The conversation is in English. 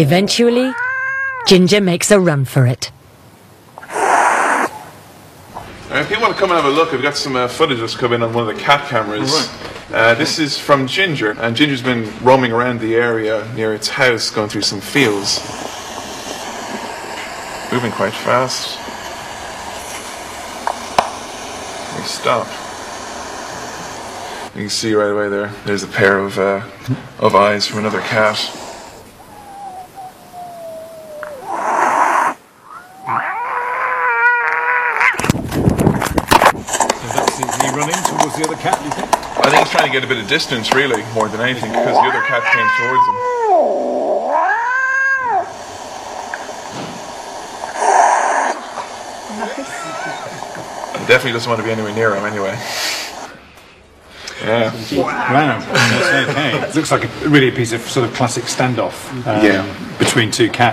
Eventually, Ginger makes a run for it. If people want to come and have a look, I've got some footage that's come in on one of the cat cameras. Right. This is from Ginger, and Ginger's been roaming around the area near its house, going through some fields. Moving quite fast. We stop. You can see right away there, there's a pair of eyes from another cat. Is he running towards the other cat, do you think? I think he's trying to get a bit of distance, really, more than anything, because the other cat came towards him. He definitely doesn't want to be anywhere near him, anyway. Yeah. Wow. That's okay. It looks like really a piece of sort of classic standoff between two cats.